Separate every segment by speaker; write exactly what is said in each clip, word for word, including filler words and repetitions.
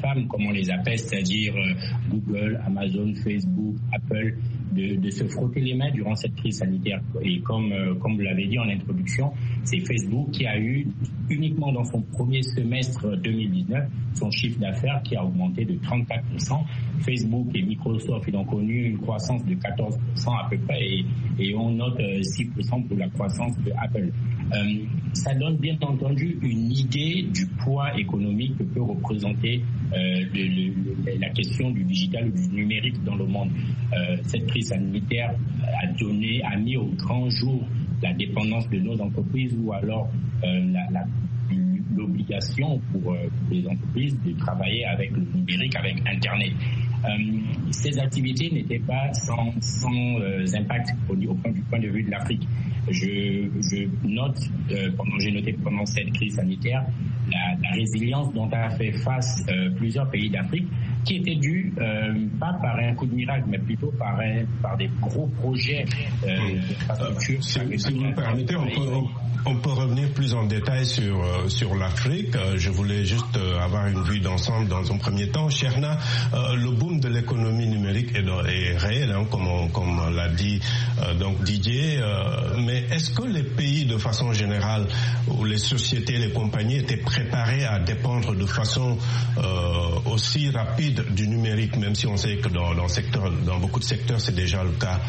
Speaker 1: GAFAM, comme on les appelle, c'est-à-dire euh, Google, Amazon, Facebook, Apple, de, de se frotter les mains durant cette crise sanitaire. Et comme, euh, comme vous l'avez dit en introduction, c'est Facebook qui a eu uniquement dans son premier semestre deux mille dix-neuf son chiffre d'affaires qui a augmenté de trente-quatre pour cent. Facebook et Microsoft ils ont connu une croissance de quatorze pour cent à peu près et, et on note euh, six pour cent pour la croissance de Apple. Euh, ça donne bien entendu une idée du poids économique que peut représenter euh, le, le, la question du digital ou du numérique dans le monde. Euh, cette crise sanitaire a donné, a mis au grand jour la dépendance de nos entreprises ou alors euh, la, la, l'obligation pour, euh, pour les entreprises de travailler avec le numérique, avec Internet. Euh, ces activités n'étaient pas sans, sans euh, impact au, au point, du point de vue de l'Afrique. Je, je note, euh, pendant, j'ai noté pendant cette crise sanitaire, la, la résilience dont a fait face euh, plusieurs pays d'Afrique, qui était due euh, pas par un coup de miracle, mais plutôt par, un, par des gros projets euh, d'infrastructure.
Speaker 2: Euh, si, si vous me permettez, on peut, on, on peut revenir plus en détail sur, euh, sur l'Afrique. Euh, je voulais juste euh, avoir une vue d'ensemble dans un premier temps. Cherna, euh, le boom de l'économie numérique est, est réel, hein, comme, on, comme l'a dit euh, donc Didier. Euh, mais est-ce que les pays, de façon générale, ou les sociétés, les compagnies étaient préparées à dépendre de façon euh, aussi rapide du numérique, même si on sait que dans, dans, secteur, dans beaucoup de secteurs, c'est déjà le cas?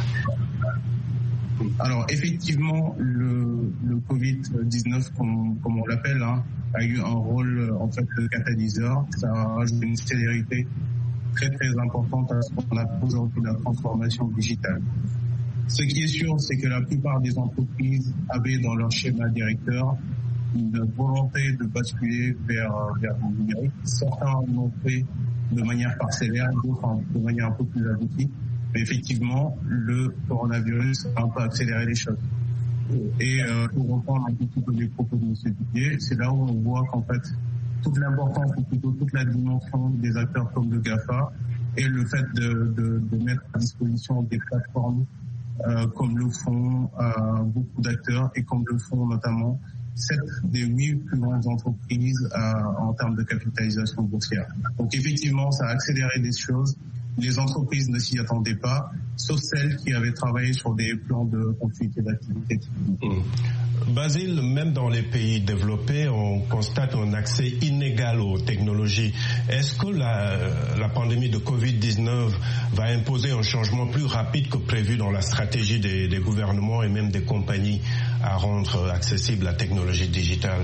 Speaker 3: Alors effectivement, le, le covid dix-neuf, comme, comme on l'appelle, hein, a eu un rôle en fait de catalyseur. Ça a rajouté une célérité très très importante à ce qu'on appelle aujourd'hui la transformation digitale. Ce qui est sûr, c'est que la plupart des entreprises avaient dans leur schéma directeur une volonté de basculer vers, vers le numérique. Certains l'ont fait de manière parcellaire, d'autres de manière un peu plus aboutie. Mais effectivement, le coronavirus a un peu accéléré les choses. Et euh, pour reprendre un petit peu les propos de M. Didier, c'est là où on voit qu'en fait, toute l'importance, ou plutôt toute la dimension des acteurs comme le GAFA, et le fait de, de, de mettre à disposition des plateformes euh, comme le font euh, beaucoup d'acteurs, et comme le font notamment sept des huit plus grandes entreprises euh, en termes de capitalisation boursière. Donc effectivement, ça a accéléré des choses. Les entreprises ne s'y attendaient pas, sauf celles qui avaient travaillé sur des plans de continuité d'activité.
Speaker 2: Mmh. Basile, même dans les pays développés, on constate un accès inégal aux technologies. Est-ce que la, la pandémie de covid dix-neuf va imposer un changement plus rapide que prévu dans la stratégie des, des gouvernements et même des compagnies à rendre accessible la technologie digitale?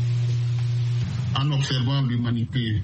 Speaker 4: En observant l'humanité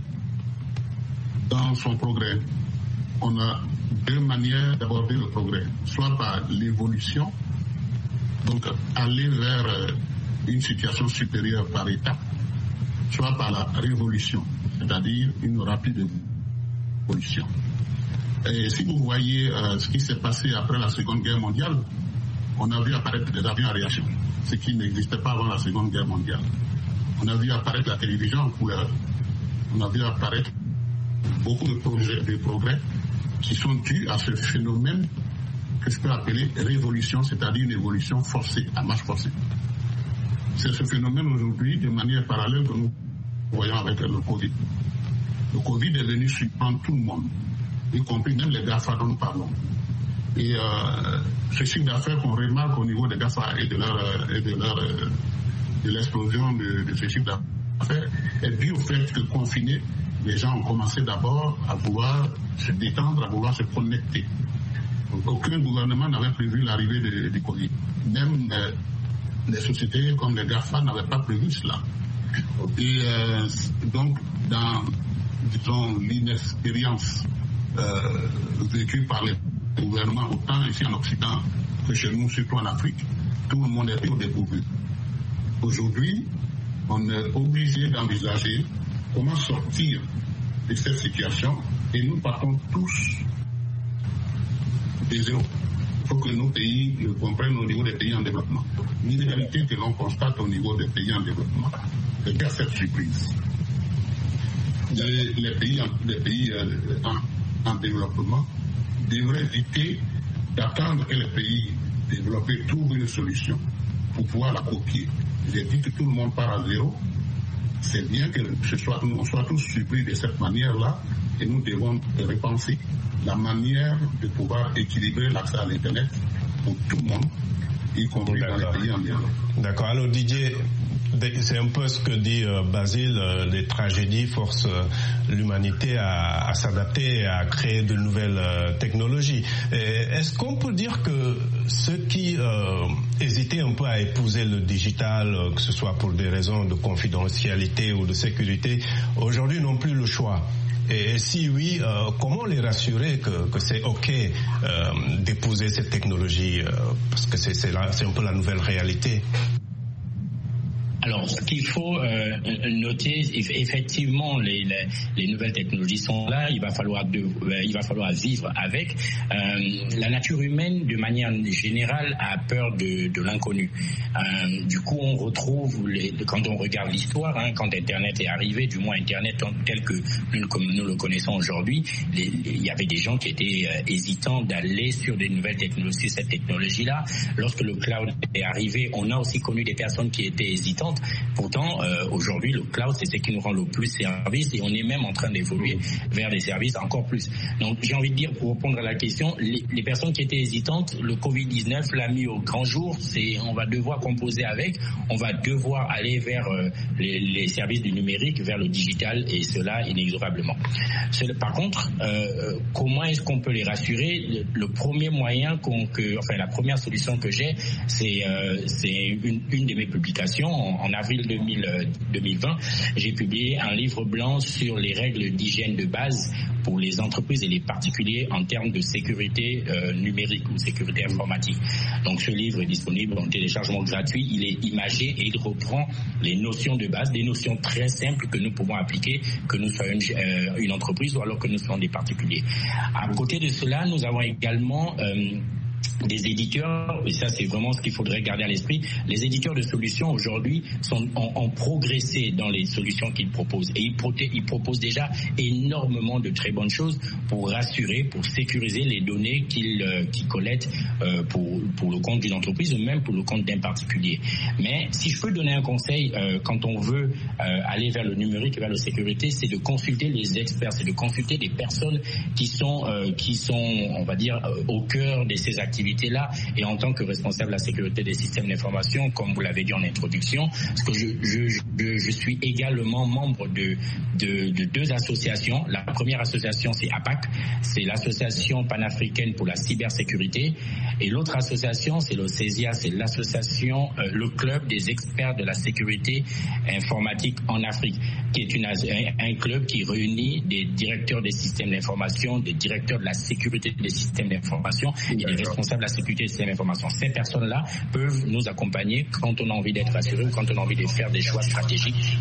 Speaker 4: dans son progrès, on a deux manières d'aborder le progrès, soit par l'évolution, donc aller vers une situation supérieure par étape, soit par la révolution, c'est-à-dire une rapide évolution. Et si vous voyez euh, ce qui s'est passé après la Seconde Guerre mondiale, on a vu apparaître des avions à réaction, ce qui n'existait pas avant la Seconde Guerre mondiale. On a vu apparaître la télévision en couleur. On a vu apparaître beaucoup de projets, de progrès qui sont dus à ce phénomène que je peux appeler révolution, c'est-à-dire une évolution forcée, à marche forcée. C'est ce phénomène aujourd'hui, de manière parallèle, que nous voyons avec le Covid. Le Covid est venu surprendre tout le monde, y compris même les GAFA dont nous parlons. Et euh, ce chiffre d'affaires qu'on remarque au niveau des GAFA et de leur, et de leur, de l'explosion de, de ce chiffre d'affaires est dû au fait que confinés, les gens ont commencé d'abord à vouloir se détendre, à vouloir se connecter. Donc, aucun gouvernement n'avait prévu l'arrivée de, de Covid. Même euh, les sociétés comme les GAFA n'avaient pas prévu cela. Et euh, donc, dans, disons, l'inexpérience euh, vécue par les gouvernements, autant ici en Occident que chez nous, surtout en Afrique, tout le monde est au dépourvu. Aujourd'hui, on est obligé d'envisager comment sortir de cette situation, et nous partons tous des zéros. Il faut que nos pays le comprennent au niveau des pays en développement. L'inégalité que l'on constate au niveau des pays en développement est bien cette surprise. Les, les pays, en, les pays euh, en, en développement devraient éviter d'attendre que les pays développés trouvent une solution pour pouvoir la copier. J'ai dit que tout le monde part à zéro. c'est bien que ce soit, on soit tous surpris de cette manière-là, et nous devons repenser la manière de pouvoir équilibrer l'accès à l'Internet pour tout le monde, y compris dans les pays environnants.
Speaker 2: D'accord. Alors Didier, c'est un peu ce que dit euh, Basile, euh, les tragédies forcent euh, l'humanité à, à s'adapter et à créer de nouvelles euh, technologies. Et est-ce qu'on peut dire que ceux qui euh, hésitaient un peu à épouser le digital, euh, que ce soit pour des raisons de confidentialité ou de sécurité, aujourd'hui n'ont plus le choix? Et si oui, euh, comment les rassurer que, que c'est OK euh, d'épouser cette technologie, euh, parce que c'est, c'est, la, c'est un peu la nouvelle réalité?
Speaker 1: Alors, ce qu'il faut euh, noter, effectivement, les, les, les nouvelles technologies sont là. Il va falloir, de, euh, il va falloir vivre avec. Euh, la nature humaine, de manière générale, a peur de, de l'inconnu. Euh, du coup, on retrouve, les, quand on regarde l'histoire, hein, quand Internet est arrivé, du moins Internet tel que nous, comme nous le connaissons aujourd'hui, les, les, il y avait des gens qui étaient euh, hésitants d'aller sur des nouvelles technologies, cette technologie-là. Lorsque le cloud est arrivé, on a aussi connu des personnes qui étaient hésitantes. Pourtant, euh, aujourd'hui, le cloud, c'est ce qui nous rend le plus service et on est même en train d'évoluer vers des services encore plus. Donc, j'ai envie de dire, pour répondre à la question, les, les personnes qui étaient hésitantes, le covid dix-neuf l'a mis au grand jour. C'est, on va devoir composer avec, on va devoir aller vers euh, les, les services du numérique, vers le digital et cela inexorablement. Par contre, euh, comment est-ce qu'on peut les rassurer? Le, le premier moyen qu'on, que, enfin, la première solution que j'ai, c'est, euh, c'est une, une de mes publications en, en avril deux mille vingt, j'ai publié un livre blanc sur les règles d'hygiène de base pour les entreprises et les particuliers en termes de sécurité euh, numérique ou sécurité informatique. Donc ce livre est disponible en téléchargement gratuit, il est imagé et il reprend les notions de base, des notions très simples que nous pouvons appliquer, que nous soyons une, euh, une entreprise ou alors que nous soyons des particuliers. À côté de cela, nous avons également euh, des éditeurs, et ça c'est vraiment ce qu'il faudrait garder à l'esprit, les éditeurs de solutions aujourd'hui sont, ont, ont progressé dans les solutions qu'ils proposent et ils, proté, ils proposent déjà énormément de très bonnes choses pour rassurer, pour sécuriser les données qu'ils, euh, qu'ils collectent euh, pour, pour le compte d'une entreprise ou même pour le compte d'un particulier. Mais si je peux donner un conseil euh, quand on veut euh, aller vers le numérique et vers la sécurité, c'est de consulter les experts, c'est de consulter des personnes qui sont, euh, qui sont on va dire, euh, au cœur de ces activités là et en tant que responsable de la sécurité des systèmes d'information, comme vous l'avez dit en introduction, parce que je, je, je, je suis également membre de, de, de deux associations. La première association, c'est A P A C, c'est l'association panafricaine pour la cybersécurité, et l'autre association, c'est le C E S I A, c'est l'association, euh, le club des experts de la sécurité informatique en Afrique, qui est une, un club qui réunit des directeurs des systèmes d'information, des directeurs de la sécurité des systèmes d'information et des responsables de la sécurité des systèmes d'information. Ces personnes-là peuvent nous accompagner quand on a envie d'être rassuré ou quand on a envie de faire des choix stratégiques.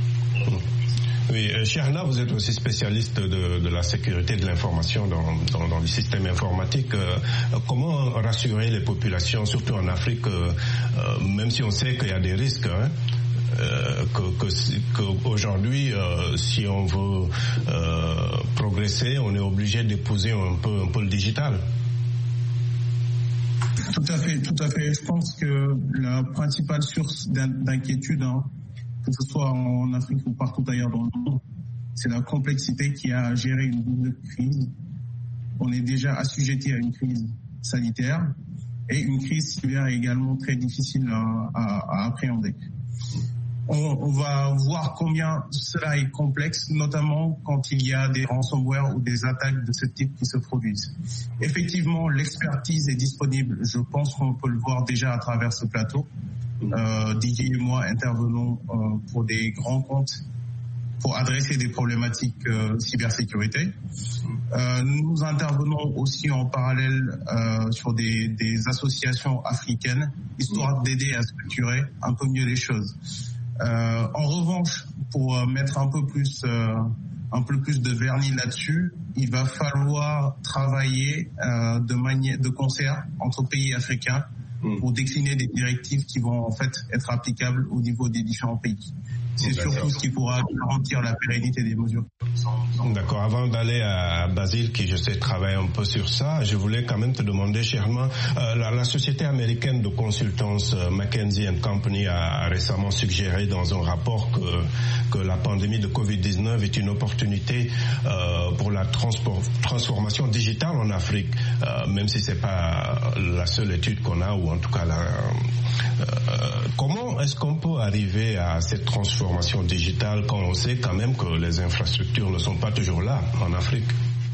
Speaker 2: Oui, Cherna, vous êtes aussi spécialiste de, de la sécurité de l'information dans, dans, dans les systèmes informatiques. Euh, comment rassurer les populations, surtout en Afrique, euh, même si on sait qu'il y a des risques, hein, euh, que, que, que aujourd'hui, euh, si on veut euh, progresser, on est obligé d'épouser un peu, un peu le digital?
Speaker 3: Tout à fait, tout à fait. Je pense que la principale source d'inquiétude, hein, que ce soit en Afrique ou partout ailleurs dans le monde, c'est la complexité qui a géré une double crise. On est déjà assujetti à une crise sanitaire et une crise cyber également très difficile à, à, à appréhender. On, on va voir combien cela est complexe, notamment quand il y a des ransomware ou des attaques de ce type qui se produisent. Effectivement, l'expertise est disponible. Je pense qu'on peut le voir déjà à travers ce plateau. Euh, Didier et moi intervenons euh, pour des grands comptes pour adresser des problématiques euh, cybersécurité. Euh, nous intervenons aussi en parallèle euh, sur des, des associations africaines, histoire d'aider à structurer un peu mieux les choses. Euh, en revanche, pour euh, mettre un peu plus euh, un peu plus de vernis là-dessus, il va falloir travailler euh, de manière de concert entre pays africains pour décliner des directives qui vont en fait être applicables au niveau des différents pays. c'est surtout ce qui pourra garantir la pérennité des mesures.
Speaker 2: D'accord. Avant d'aller à Basile, qui je sais travaille un peu sur ça, je voulais quand même te demander, Sherman, euh, la, la société américaine de consultance euh, McKinsey and Company a, a récemment suggéré dans un rapport que, que la pandémie de covid dix-neuf est une opportunité euh, pour la transport, transformation digitale en Afrique, euh, même si c'est pas la seule étude qu'on a, ou en tout cas la, euh, comment est-ce qu'on peut arriver à cette transformation digitale quand on sait quand même que les infrastructures ne sont pas toujours là en Afrique?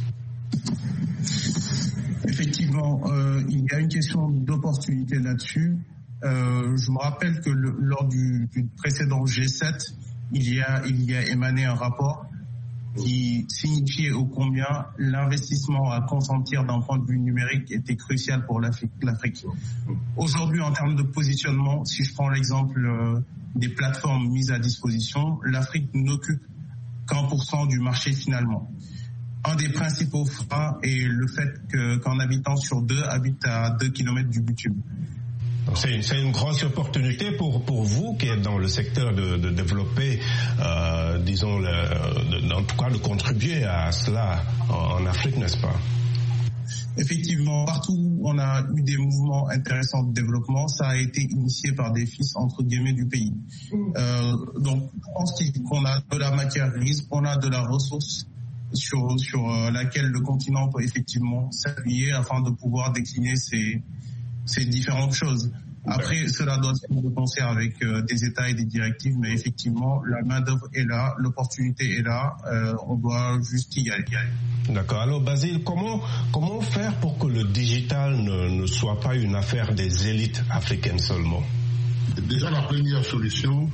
Speaker 3: Effectivement, euh, il y a une question d'opportunité là-dessus. Euh, je me rappelle que le, lors du, du précédent G sept, il y a, il y a émané un rapport qui signifiait ô combien l'investissement à consentir d'un point de vue numérique était crucial pour l'Afrique. l'Afrique. Aujourd'hui, en termes de positionnement, si je prends l'exemple euh, des plateformes mises à disposition, l'Afrique n'occupe qu'un pour cent du marché finalement. Un des principaux freins est le fait que, qu'un habitant sur deux habite à deux kilomètres du bitume.
Speaker 2: C'est, c'est une grosse opportunité pour, pour vous qui êtes dans le secteur de, de développer, euh, disons, le, de, en tout cas de contribuer à cela en, en Afrique, n'est-ce pas?
Speaker 3: Effectivement, partout où on a eu des mouvements intéressants de développement, ça a été initié par des fils, entre guillemets, du pays. Euh, donc, je pense qu'on a de la matière grise, on a de la ressource sur, sur laquelle le continent peut effectivement s'appuyer afin de pouvoir décliner ces, ces différentes choses. Après, cela doit être de concert avec euh, des États et des directives, mais effectivement, la main-d'œuvre est là, l'opportunité est là, euh, on doit juste y aller.
Speaker 2: D'accord. Alors, Basile, comment, comment faire pour que le digital ne, ne soit pas une affaire des élites africaines seulement?
Speaker 4: Déjà, la première solution,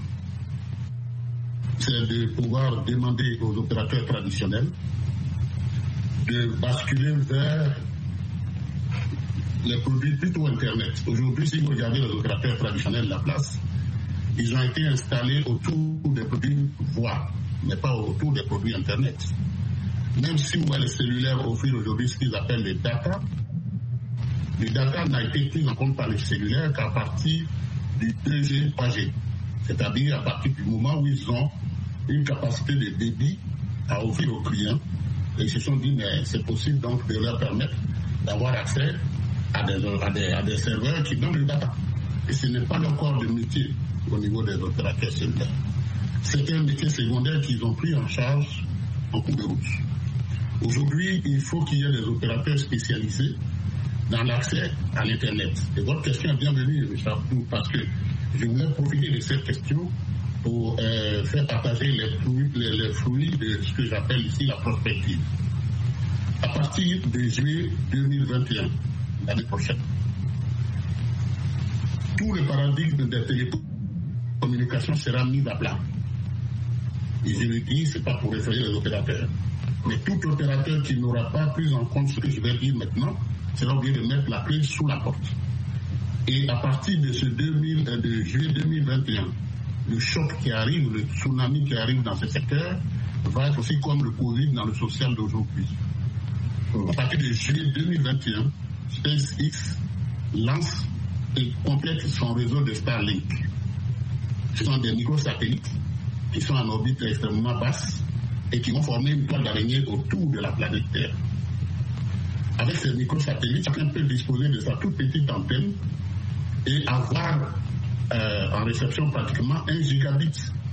Speaker 4: c'est de pouvoir demander aux opérateurs traditionnels de basculer vers les produits plutôt Internet. Aujourd'hui, si vous regardez les opérateurs traditionnels de la place, ils ont été installés autour des produits voix, mais pas autour des produits Internet. Même si vous voyez les cellulaires offrir aujourd'hui ce qu'ils appellent les data, les data n'a été pris en compte par les cellulaires qu'à partir du deux G, trois G. C'est-à-dire à partir du moment où ils ont une capacité de débit à offrir aux clients. Et ils se sont dit, mais c'est possible donc de leur permettre d'avoir accès à des, à des, à des serveurs qui donnent le data. Et ce n'est pas leur corps de métier au niveau des opérateurs cellulaires. C'est un métier secondaire qu'ils ont pris en charge en cours de route. Aujourd'hui, il faut qu'il y ait des opérateurs spécialisés dans l'accès à l'Internet. Et votre question est bienvenue, M. Abdou, parce que je voulais profiter de cette question pour euh, faire partager les fruits, les, les fruits de ce que j'appelle ici la prospective. À partir de juillet deux mille vingt et un, l'année prochaine, tout le paradigme des télécommunications sera mis à plat. Et je le dis, ce n'est pas pour référer les opérateurs. Mais tout opérateur qui n'aura pas pris en compte ce que je vais dire maintenant sera obligé de mettre la clé sous la porte. Et à partir de ce deux mille, de juillet deux mille vingt et un, le choc qui arrive, le tsunami qui arrive dans ce secteur va être aussi comme le Covid dans le social d'aujourd'hui. À partir de juillet deux mille vingt et un, SpaceX lance et complète son réseau de Starlink. Ce sont des microsatellites qui sont en orbite extrêmement basse et qui vont former une toile d'araignée autour de la planète Terre. Avec ces microsatellites, chacun peut disposer de sa toute petite antenne et avoir euh, en réception pratiquement un gigabit.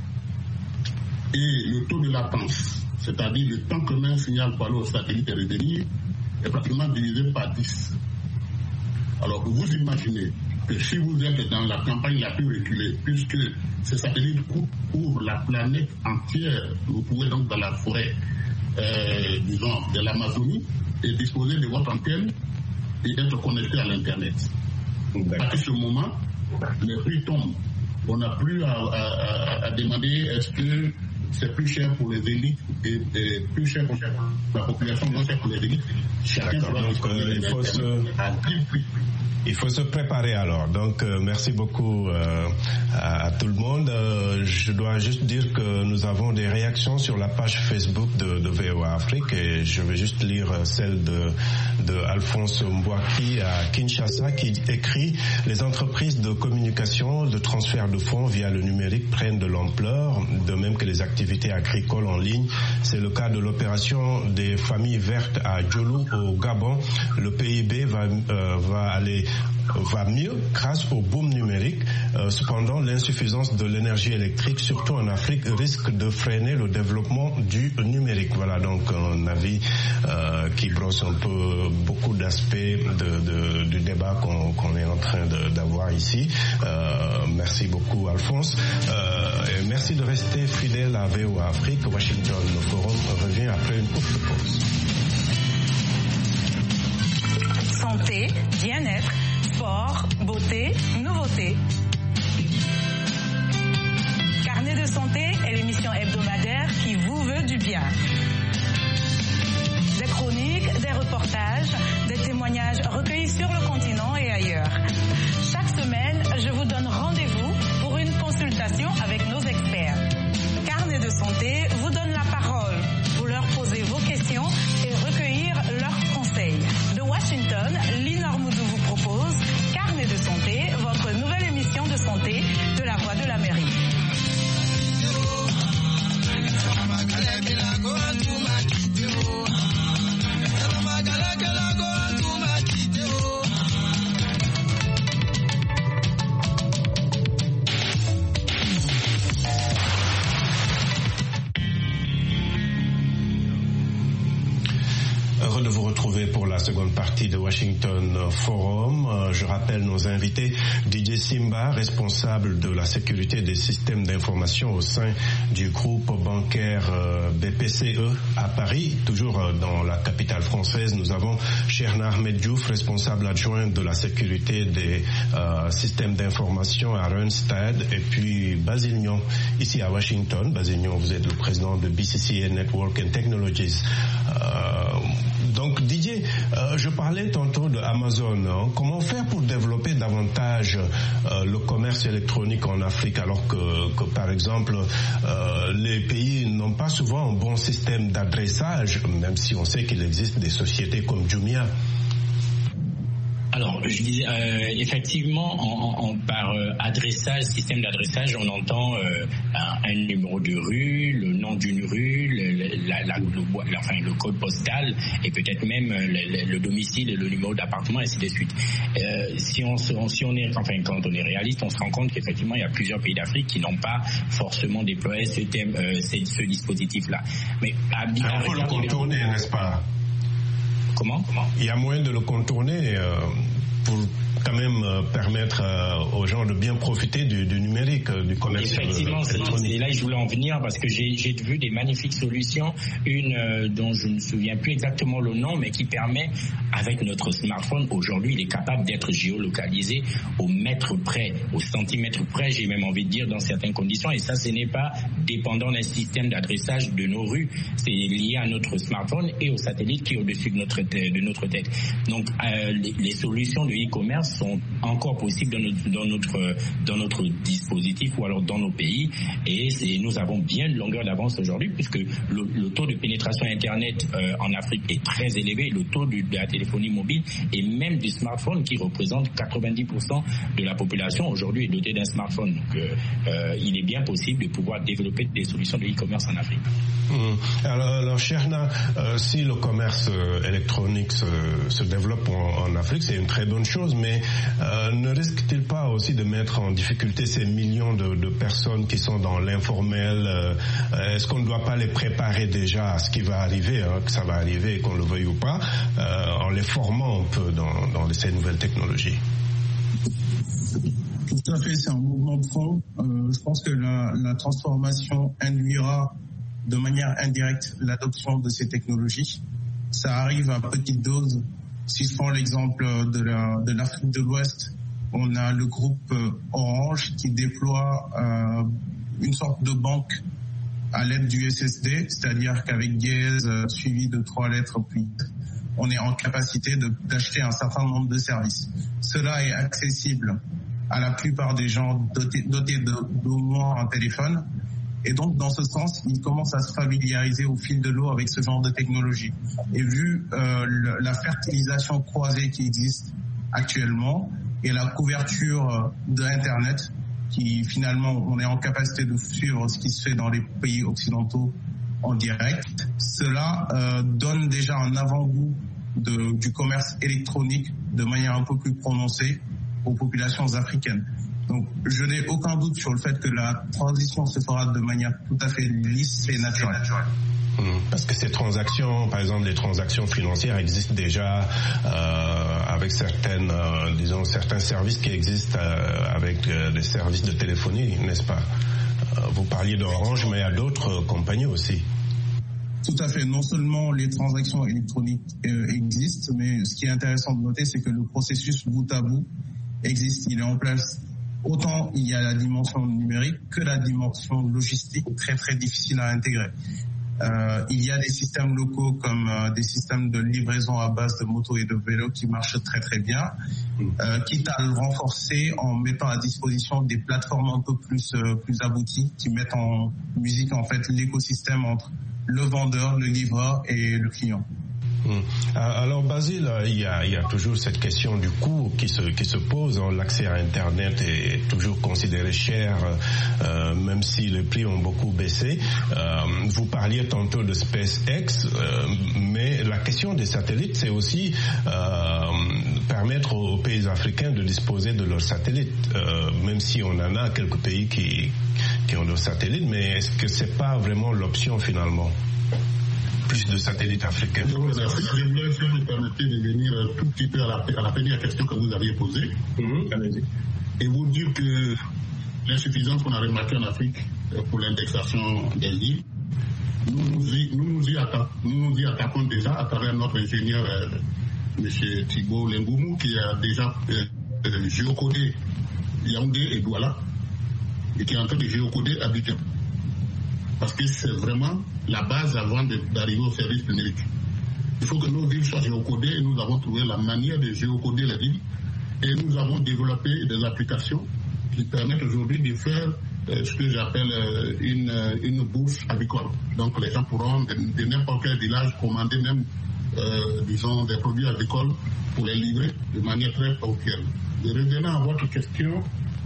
Speaker 4: Et le taux de latence, c'est-à-dire le temps que met un signal pour aller au satellite et revenir, est pratiquement divisé par dix. Alors vous vous imaginez que si vous êtes dans la campagne la plus reculée, puisque ces satellites couvrent la planète entière, vous pouvez donc dans la forêt, euh, disons, de l'Amazonie, et disposer de votre antenne et être connecté à l'Internet. À partir de ce moment, les prix tombent. On n'a plus à, à, à demander est-ce que c'est plus cher pour les élites et, et plus cher pour la population, moins cher pour les élites. Chacun sera disponible à un prix.
Speaker 2: Il faut se préparer alors. Donc euh, merci beaucoup euh, à, à tout le monde. Euh, je dois juste dire que nous avons des réactions sur la page Facebook de, de V O A Afrique et je vais juste lire celle de, de Alphonse Mbouaki à Kinshasa qui écrit « Les entreprises de communication, de transfert de fonds via le numérique prennent de l'ampleur, de même que les activités agricoles en ligne. C'est le cas de l'opération des familles vertes à Djolou au Gabon. Le P I B va, euh, va aller va mieux grâce au boom numérique. Euh, cependant, l'insuffisance de l'énergie électrique, surtout en Afrique, risque de freiner le développement du numérique. Voilà donc un avis euh, qui brosse un peu beaucoup d'aspects de, de, du débat qu'on, qu'on est en train de, d'avoir ici. Euh, merci beaucoup, Alphonse. Euh, et merci de rester fidèle à V O A Afrique. Washington, le forum revient après une courte pause.
Speaker 5: Santé, bien-être, sport, beauté, nouveauté. Carnet de santé est l'émission hebdomadaire qui vous veut du bien. Des chroniques, des reportages, des témoignages recueillis sur le continent et ailleurs. Chaque semaine, je vous donne rendez-vous pour une consultation avec nos experts. Carnet de santé vous donne la parole pour leur poser vos questions et recueillir leurs conseils. De Washington, Linor Moudou vous propose Carnet de santé, votre nouvelle émission de santé de la Voix de l'Amérique.
Speaker 2: Heureux de vous retrouver pour la seconde partie de Washington Forum. Je rappelle nos invités. Didier Simba, responsable de la sécurité des systèmes d'information au sein du groupe bancaire B P C E à Paris, toujours dans la capitale française. Nous avons Cherna Ahmed Diouf, responsable adjoint de la sécurité des euh, systèmes d'information à Randstad, et puis Basile Nyon, ici à Washington. Basile Nyon, vous êtes le président de B C C A Network and Technologies. Euh, Donc Didier, euh, je parlais tantôt de Amazon. Hein. Comment faire pour développer davantage euh, le commerce électronique en Afrique, alors que, que par exemple euh, les pays n'ont pas souvent un bon système d'adressage, même si on sait qu'il existe des sociétés comme Jumia?
Speaker 1: Alors, je disais, euh, effectivement, en, en, par euh, adressage, système d'adressage, on entend euh, un, un numéro de rue, le nom d'une rue, le, la, la, le, enfin, le code postal, et peut-être même le, le domicile et le numéro d'appartement, et ainsi de suite. Euh, si on, si on est, enfin, quand on est réaliste, on se rend compte qu'effectivement, il y a plusieurs pays d'Afrique qui n'ont pas forcément déployé ce, thème, euh, ce, ce dispositif-là. Mais à,
Speaker 2: à faut le contourner, les... n'est-ce pas?
Speaker 1: Comment, Comment
Speaker 2: Il y a moyen de le contourner euh, pour quand même euh, permettre euh, aux gens de bien profiter du, du numérique, euh, du commerce
Speaker 1: Effectivement,
Speaker 2: électronique.
Speaker 1: C'est là que je voulais en venir, parce que j'ai, j'ai vu des magnifiques solutions, une euh, dont je ne me souviens plus exactement le nom, mais qui permet, avec notre smartphone, aujourd'hui, il est capable d'être géolocalisé au mètre près, au centimètre près, j'ai même envie de dire, dans certaines conditions, et ça, ce n'est pas dépendant d'un système d'adressage de nos rues, c'est lié à notre smartphone et au satellite qui est au-dessus de notre, de notre tête. Donc, euh, les, les solutions de e-commerce sont encore possibles dans notre, dans notre, dans notre dispositif ou alors dans nos pays, et c'est, nous avons bien une longueur d'avance aujourd'hui, puisque le, le taux de pénétration Internet euh, en Afrique est très élevé, le taux de, de la téléphonie mobile et même du smartphone, qui représente quatre-vingt-dix pour cent de la population aujourd'hui, est doté d'un smartphone. Donc euh, euh, il est bien possible de pouvoir développer des solutions de e-commerce en Afrique.
Speaker 2: Mmh. Alors, alors Cherna, euh, si le commerce euh, électronique se, se développe en, en Afrique, c'est une très bonne chose, mais euh, ne risque-t-il pas aussi de mettre en difficulté ces millions de, de personnes qui sont dans l'informel? euh, Est-ce qu'on ne doit pas les préparer déjà à ce qui va arriver, hein, que ça va arriver, qu'on le veuille ou pas, euh, en les formant un peu dans, dans ces nouvelles technologies?
Speaker 3: Tout à fait, c'est un mouvement de fond. Euh, je pense que la, la transformation induira de manière indirecte l'adoption de ces technologies. Ça arrive à petite dose. Si je prends l'exemple de, la, de l'Afrique de l'Ouest, on a le groupe Orange qui déploie euh, une sorte de banque à l'aide du S S D, c'est-à-dire qu'avec dièse euh, suivi de trois lettres, puis on est en capacité de, d'acheter un certain nombre de services. Cela est accessible à la plupart des gens dotés, dotés de, d'au moins un téléphone. Et donc, dans ce sens, ils commencent à se familiariser au fil de l'eau avec ce genre de technologie. Et vu euh, le, la fertilisation croisée qui existe actuellement et la couverture de Internet, qui finalement, on est en capacité de suivre ce qui se fait dans les pays occidentaux en direct, cela euh, donne déjà un avant-goût de, du commerce électronique de manière un peu plus prononcée aux populations africaines. Donc, je n'ai aucun doute sur le fait que la transition se fera de manière tout à fait lisse et naturelle.
Speaker 2: Parce que ces transactions, par exemple, les transactions financières existent déjà euh, avec certaines, euh, disons, certains services qui existent euh, avec euh, des services de téléphonie, n'est-ce pas? euh, Vous parliez d'Orange, mais il y a d'autres euh, compagnies aussi.
Speaker 3: Tout à fait. Non seulement les transactions électroniques euh, existent, mais ce qui est intéressant de noter, c'est que le processus bout à bout existe. Il est en place. Autant il y a la dimension numérique que la dimension logistique très très difficile à intégrer. Euh, il y a des systèmes locaux comme euh, des systèmes de livraison à base de motos et de vélos qui marchent très très bien, euh, quitte à le renforcer en mettant à disposition des plateformes un peu plus euh, plus abouties qui mettent en musique en fait l'écosystème entre le vendeur, le livreur et le client.
Speaker 2: Alors Basile, il y a, il y a toujours cette question du coût qui se, qui se pose. L'accès à Internet est toujours considéré cher, euh, même si les prix ont beaucoup baissé. Euh, vous parliez tantôt de SpaceX, euh, mais la question des satellites, c'est aussi euh, permettre aux pays africains de disposer de leurs satellites, euh, même si on en a quelques pays qui, qui ont leurs satellites, mais est-ce que c'est pas vraiment l'option finalement? Plus de satellites africains.
Speaker 4: Je voulais, si vous me permettez, de venir un tout petit peu à la, à la première question que vous aviez posée.
Speaker 2: Mmh, allez-y.
Speaker 4: Et vous dire que l'insuffisance qu'on a remarquée en Afrique pour l'indexation des îles, nous nous y, nous nous y, attaquons, nous nous y attaquons déjà à travers notre ingénieur, euh, M. Thibault Lengoumou, qui a déjà euh, euh, géocodé Yaoundé et Douala, et qui est en train de géocoder Abidjan. Parce que c'est vraiment la base avant de, d'arriver au service numérique. Il faut que nos villes soient géocodées et nous avons trouvé la manière de géocoder les villes et nous avons développé des applications qui permettent aujourd'hui de faire euh, ce que j'appelle euh, une, euh, une bourse avicole. Donc les gens pourront de, de n'importe quel village commander même euh, disons des produits avicoles pour les livrer de manière très ponctuelle. Et revenant à votre question,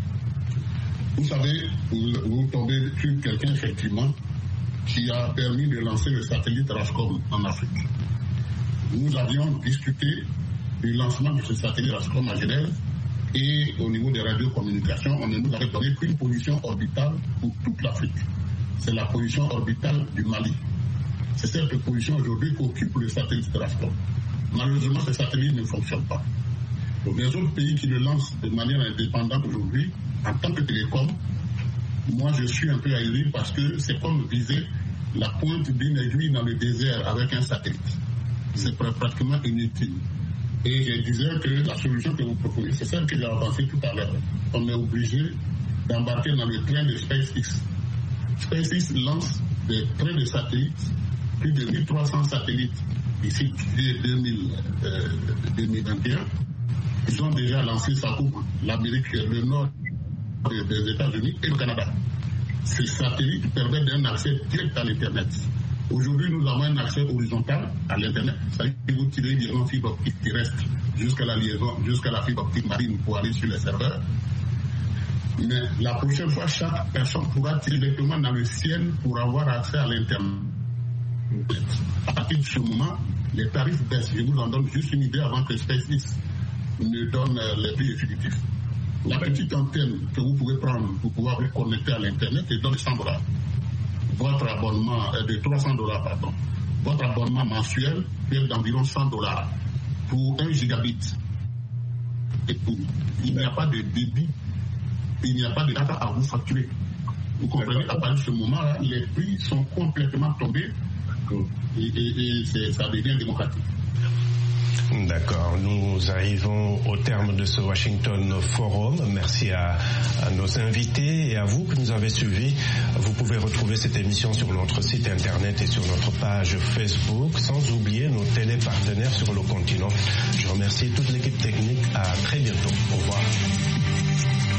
Speaker 4: vous savez, vous, vous tombez sur quelqu'un effectivement qui a permis de lancer le satellite Rascom en Afrique. Nous avions discuté du lancement de ce satellite Rascom à Genève et au niveau des radiocommunications, on ne nous avait donné qu'une position orbitale pour toute l'Afrique. C'est la position orbitale du Mali. C'est cette position aujourd'hui qu'occupe le satellite Rascom. Malheureusement, ce satellite ne fonctionne pas. Donc, les autres pays qui le lancent de manière indépendante aujourd'hui, en tant que télécom, moi je suis un peu ahuri parce que c'est comme viser la pointe d'une aiguille dans le désert avec un satellite. C'est pratiquement inutile. Et je disais que la solution que vous proposez, c'est celle que j'ai avancée tout à l'heure. On est obligé d'embarquer dans le train de SpaceX. SpaceX lance des trains de satellites, plus de mille trois cents satellites d'ici deux mille vingt et un. Ils ont déjà lancé ça pour l'Amérique, le nord des États-Unis et le Canada. Ces satellites permettent un accès direct à l'Internet. Aujourd'hui, nous avons un accès horizontal à l'Internet. C'est-à-dire que vous tirez une fibre optique qui reste jusqu'à la liaison, jusqu'à la fibre optique marine pour aller sur les serveurs. Mais la prochaine fois, chaque personne pourra tirer directement dans le ciel pour avoir accès à l'Internet. À partir de ce moment, les tarifs baissent. Je vous en donne juste une idée avant que SpaceX ne donne les prix définitifs. La petite antenne que vous pouvez prendre pour pouvoir vous connecter à l'Internet est de cent dollars. Votre abonnement est de trois cents dollars, pardon. Votre abonnement mensuel est d'environ cent dollars pour un gigabit. Et pour, il n'y a pas de débit, il n'y a pas de data à vous facturer. Vous comprenez, à partir de ce moment-là, les prix sont complètement tombés et, et, et ça devient démocratique.
Speaker 2: D'accord. Nous arrivons au terme de ce Washington Forum. Merci à, à nos invités et à vous que nous avez suivis. Vous pouvez retrouver cette émission sur notre site internet et sur notre page Facebook, sans oublier nos télépartenaires sur le continent. Je remercie toute l'équipe technique. À très bientôt. Au revoir.